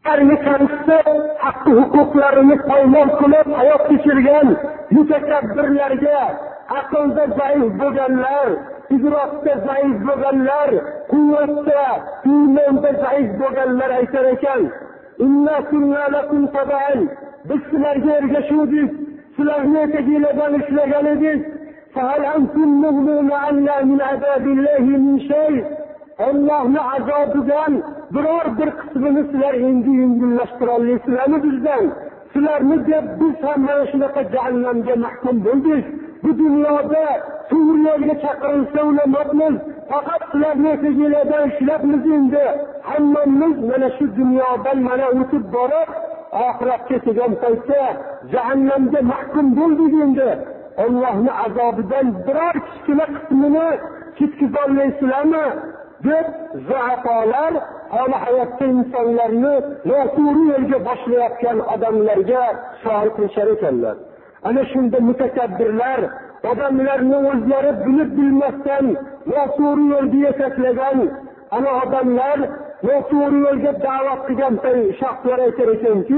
Haqqini kamsitsa, haqqi huquqlarini poymol qilib hayot kechirgan mutakabbirlarga, aqlda zaif bo'lganlar, idrokda zaif bo'lganlar, quvvatda, iymonda zaif bo'lganlar aytar ekan: "Inna kunna lakum tabi'an." Biz sizlarga ergashuvdik, sizlarni etagingizdan ushlagan edik. "Fahal antum mu'minuna alla min azabillahi min shay." Allohning azobidan biror bir qismini sizlar endi yengillashtira olasizlarmi bizdan? Sizlarni deb biz ham mana shunaqa jahannamga mahkum bo'ldik. Bu dunyoda to'g'ri yo'lga chaqirilsa ulamabmiz. Faqat sizlarni etagingizdan ushlabmiz endi. Hammamiz mana shu dunyodan mana o'tib borib, oxiratga kelgan paytda jahannamga mahkum bo'ldik endi. Allohning azobidan biror kichkina qismini ketkiza olmaysizlarmi? deb zaatolar hali hayotda insonlarni noto'g'ri yo'lga boshlayotgan odamlarga savol qilishar ekanlar. Ana shunda mutakabbirlar odamlarni o'zlari bilib bilmasdan noto'g'ri yo'lga yetaklagan ana odamlar noto'g'ri yo'lga da'vat qilgan shaxslar aytar ekanki: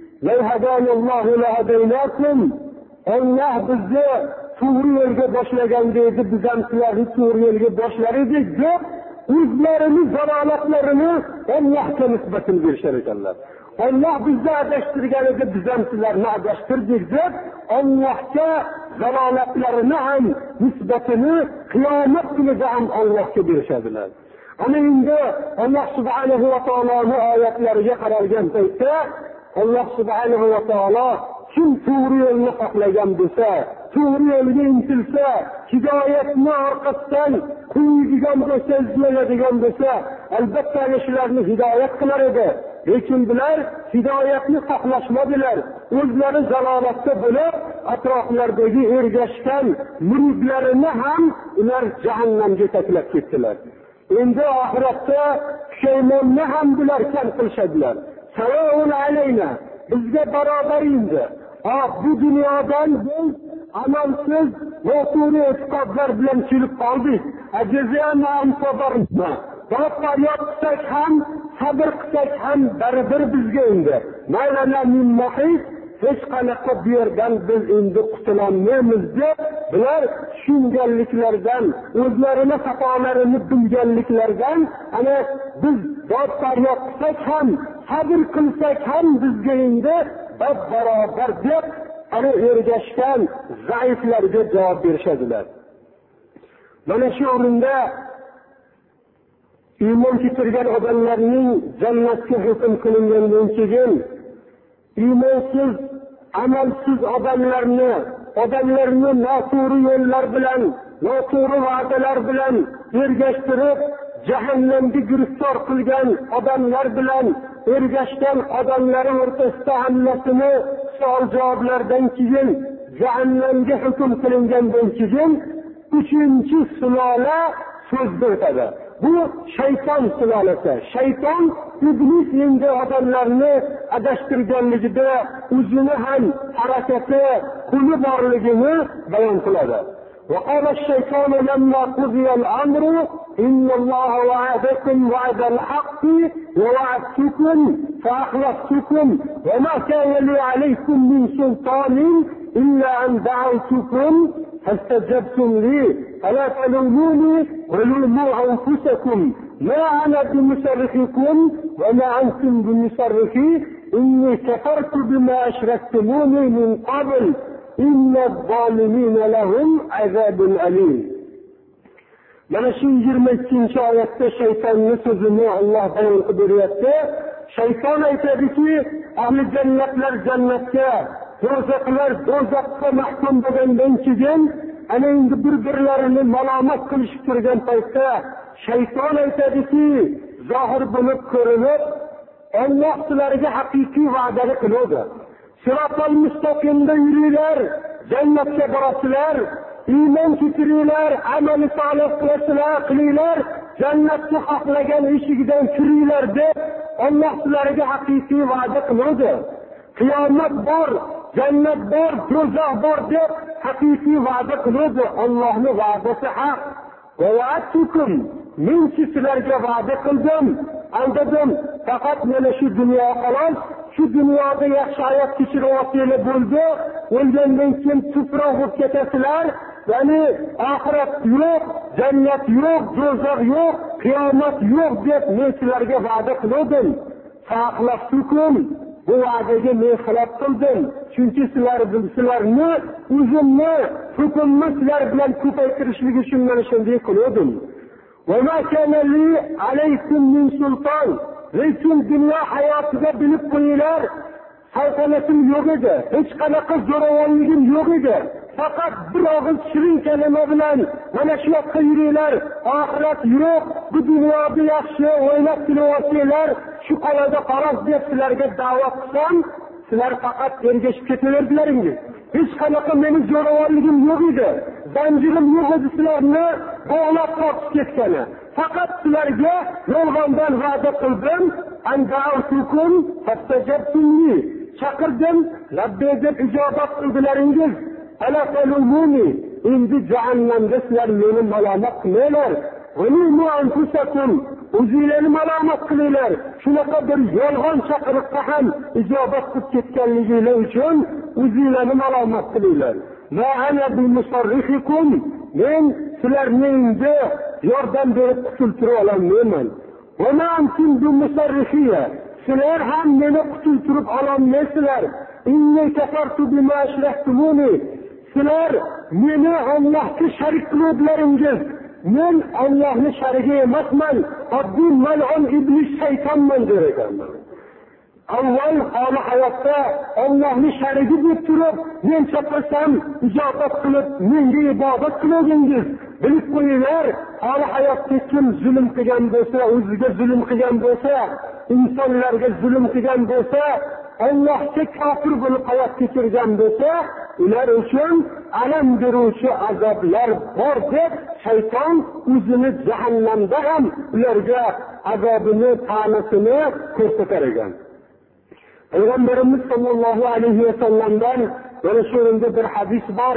"Alloh bizni to'g'ri yo'lga boshlagan deydi, biz ham sizlarni to'g'ri yo'lga boshlar edik" deb o'zlarini zalolatlarini Allohga nisbatini berishar ekanlar. Alloh bizni adashtirgan edi, biz ham sizlarni adashtirdik deb Allohga zalolatlarini ham nisbatini qiyomat kunida ham Allohga berishadilar. Ana endi Alloh subhanahu va taoloning oyatlariga qaralgan paytda Alloh subhanahu va taolo kim to'g'ri yo'lni xohlagan bo'lsa, to'g'ri yo'lga intilsa, hidoyatni orqasidan qo'yadigan bo'lsa, izlaydigan bo'lsa, albatta ana shularni hidoyat qilar edi. Lekin bular hidoyatni xohlashmadilar. O'zlari zalolatda bo'lib, atroflardagi ergashgan muridlarini ham ular jahannamga taklif ketdilar. Endi oxiratda pushaymonni ham bular kam qilishadilar. Savoun alayna, bizga barobar endi. Bu dunyodan biz amalsiz noto'g'ri e'tiqodlar bilan kelib qoldik. Ajazana sabrna. Faryod qilsak ham, sabr qilsak ham baribir bizga endi. Maylana min mahis, hech qanaqa bu yerdan biz endi qutulolmaymiz deb bular tushunganliklardan, o'zlarini xatolarini bilganliklardan ana biz faryod qilsak ham, sabr qilsak ham bizga endi barobar deb ana ergashgan zaiflarga javob berishadilar. Mana shu o'rinda iymon keltirgan odamlarning jannatga hukm qilingandan keyin iymonsiz, amalsiz odamlarni noto'g'ri yo'llar bilan, noto'g'ri va'dalar bilan ergashtirib jahannamga giriftor qilgan odamlar bilan ergashgan odamlar o'rtasida hammasini savol-javoblardan keyin jahannamga hukm qilingandan keyin uchinchi sulola so'zga o'tadi. Bu shayton sulolasi. Shayton iblis endi odamlarni adashtirganligida o'zini ham harakati, qo'li borligini bayon qiladi. وقال الشيطان لما قضي الأمر إن الله وعدكم وعد الحق ووعدتكم فأخلفتكم وما كان لي عليكم من سلطان إلا أن دعوتكم فاستجبتم لي فلا تلوموني ولوموا أنفسكم ما أنا بمصرخكم وما أنتم بمصرخي إني كفرت بما أشركتموني من قبل إن الظالمين لهم عذاب أليم. Mana shu 22-oyatda shaytonning so'zini Alloh bayon qilyapti. Shayton aytadiki, ahli jannatlar jannatga, do'zaxlar do'zaxga mahkum bo'lgandan keyin ana endi bir-birlarini malomat qilishib turgan paytda shayton aytadiki, zohir bo'lib ko'rinib, Alloh sizlarga haqiqiy va'dani qiladi. Sirotol mustaqimda yuringlar, jannatga borasizlar, iymon keltiringlar, amali solih qilinglar, jannatni xohlagan eshigidan kiringlar deb Alloh sizlarga haqiqiy va'da qiladi. Qiyomat bor, jannat bor, do'zax bor deb haqiqiy va'da qiladi. Allohning va'dasi haq. Va va'adtukum, men sizlarga va'da qildim, aldadim, faqat mana shu dunyo xolos, shu dunyoda yaxshi hayot kechirayotganlar bo'ldi, o'lgandan keyin tuproq bo'lib ketasizlar, ya'ni oxirat yo'q, jannat yo'q, do'zax yo'q, qiyomat yo'q deb men sizlarga va'da qildim. Faqlaftukum, bu va'daga men xilof qildim. Chunki sizlarni o'zimni hukmimni sizlar bilan ko'paytirishlik uchun men shunday qildim. Va ma kana li alaykum min sulton. Lekin dunyo hayotida bilib qo'yinglar, saltanatim yo'q edi, hech qanaqa zo'ravonligim yo'q edi. Faqat bir og'iz shirin kalima bilan mana shu yoqqa yuringlar, oxirat yo'q, bu dunyoda yaxshi o'ylab kelayotganlar shu qolada qaroz deb sizlarga da'vat qilsam, sizlar faqat ergashib ketaverdilaringiz. Hech qanaqa meni zo'ravonligim yo'q edi, zanjirim yo'q edi sizlarni bog'lab tortib ketgani. Faqat sizlarga yolg'ondan va'da qildim, anda'utukum fastajabtumli. Chaqirdim, labbay deb ijobat qildilaringiz. Ala talumuni, endi jahannamda sizlar meni malomat qilinglar. Valumu anfusakum, o'zinglarni malomat qilinglar. Shunaqa bir yolg'on chaqiriqqa ham ijobat qilib ketganliginglar uchun o'zinglarni malomat qilinglar. Va ana bimusarrihikum, men sizlarni endi yordam berib qutultira olmayman. Va ma antum bimusarrihiya, sizlar ham meni qutultirib ololmaysizlar. Inni kafartu bima ashrahtumuni, sizlar meni Allohga sharik qildilaringiz. Men Allohning sharigi emasman, oddiy mal'un iblis shaytonman der ekanman. Avval holi hayotda Allohning sharigi deb turib, men chaqirsam ijobat qilib menga ibodat qilardingiz. Bilib qo'yinglar, holi hayotda kim zulm qilgan bo'lsa, o'ziga zulm qilgan bo'lsa, insonlarga zulm qilgan bo'lsa, Allohga kofir bo'lib hayot kechirgan bo'lsa, ular uchun alam beruvchi azoblar bor deb shayton o'zini jahannamda ham ularga azobini, ta'nisini ko'rsatar ekan. Payg'ambarimiz sollallohu alayhi vasallamdan mana shu o'rinda bir hadis bor.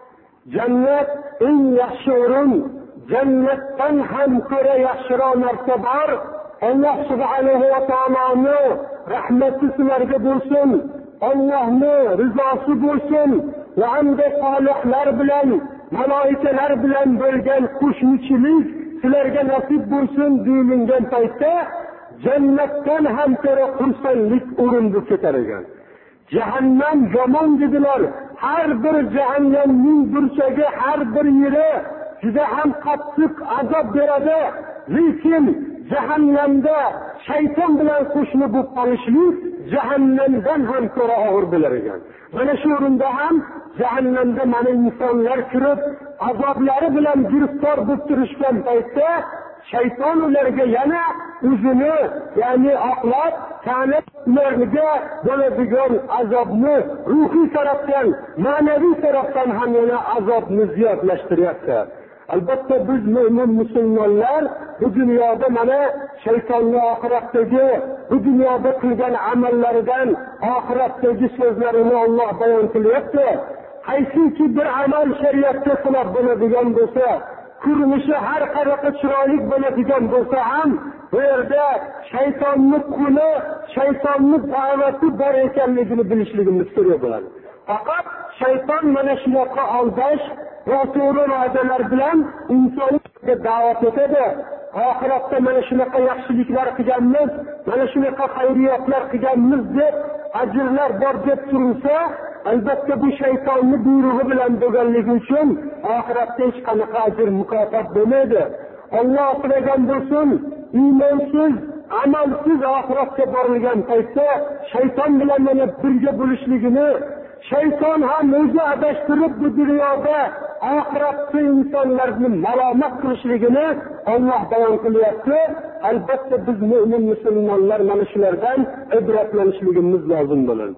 Jannat eng yaxshi o'rin, jannatdan ham ko'ra yaxshiroq narsa bor. Alloh subhanahu va taoloning rahmati sizlarga bo'lsin, Allohning rizosi bo'lsin va hamda solihlar bilan, malaikalar bilan bo'lgan qo'shnichilik sizlarga nasib bo'lsin deyilgan paytda jannatdan ham ko'ra xursandlik o'rin bo'lib ketar ekan. Jahannam yomon dedilar. Har bir jahannamning burchagi, har bir yeri juda ham qattiq azob beradi. Lekin jahannamda shayton bilan qo'shni bo'lib qolishlik jahannamdan ham ko'ra og'ir bo'lar ekan. Mana shu o'rinda ham jahannamda mana insonlar kirib, azoblari bilan giriftor bo'lib turishgan paytda shayton ularga yana o'zini, ya'ni oqlab, tanib, ularga bo'ladigan azobni ruhiy tarafdan, ma'naviy tarafdan ham yana azobni ziyodlashtiryapti. Albatta biz mo'min musulmonlar bu dunyoda mana shaytonning oxiratdagi, bu dunyoda qilgan amallaridan oxiratdagi so'zlarini Alloh bayon qilyapti. Qaysiki bir amal shariatga xilof bo'ladigan bo'lsa, ko'rinishi har qanaqa chiroyli bo'ladigan bo'lsa ham, bu yerda shaytonning qo'li, shaytonning da'vati bor ekanligini bilishligimiz kerak bo'ladi. Faqat shayton mana shunaqa aldash va to'g'ri va'dalar bilan insonga da'vat etadi. Oxiratda mana shunaqa yaxshiliklar qilganmiz, mana shunaqa xayriyatlar qilganmiz deb ajrlar bor deb turilsa, albatta bu shaytonning buyrug'i bilan bo'lganligi uchun oxiratda hech qanaqa ajr mukofot bo'lmaydi. Alloh tilagan bo'lsin, iymonsiz, amalsiz oxiratga borilgan paytda shayton bilan mana birga bo'lishligini, shayton ham o'zi adashtirib bu dunyoda oxiratda insonlarni malomat qilishligini Alloh bayon qilyapti. Albatta biz mo'min musulmonlar mana shulardan ibratlanishligimiz lozim bo'ladi.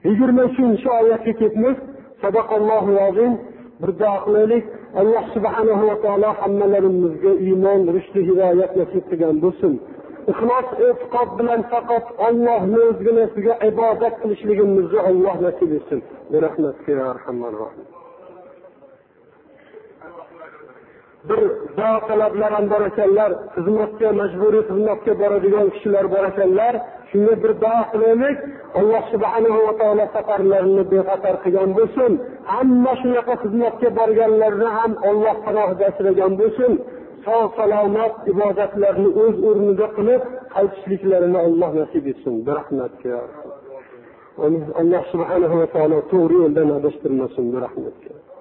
23-oyatga ketmiz. Sadaqallohu azim. Bir duo qilaylik. Alloh subhanahu va taolo hammalarimizga iymon, rushd, hidoyat nasib qilgan bo'lsin. Ixlos e'tiqod bilan faqat Allohning o'zginasiga ibodat qilishligimizni Alloh nasib etsin. Bi rahmatika ya arhamar rohim. bir talablar ham bor ekanlar, xizmatga, majburiy xizmatga boradigan kishilar bor ekanlar. Shunga bir duo qilaylik. Alloh subhanahu va taolo safarlarini bexatar qilgan bo'lsin. Hamma shunaqa xizmatga borganlarni ham Alloh panohida asragan bo'lsin. Sog' salomat ibodatlarni o'z o'rnida qilib, qaytishliklarini Alloh nasib etsin. Rahmatga. Alloh subhanahu va taolo to'g'ri yo'ldan adashtirmasin. Rahmatga.